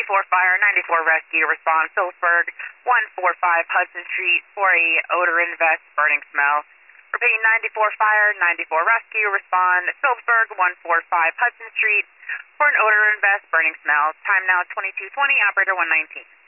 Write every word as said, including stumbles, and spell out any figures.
ninety-four Fire, ninety-four Rescue, respond Phillipsburg, one forty-five Hudson Street for a odor and vest burning smell. Repeat, ninety-four Fire, ninety-four Rescue, respond Phillipsburg, one forty-five Hudson Street for an odor and vest burning smell. Time now twenty-two twenty, operator one nineteen.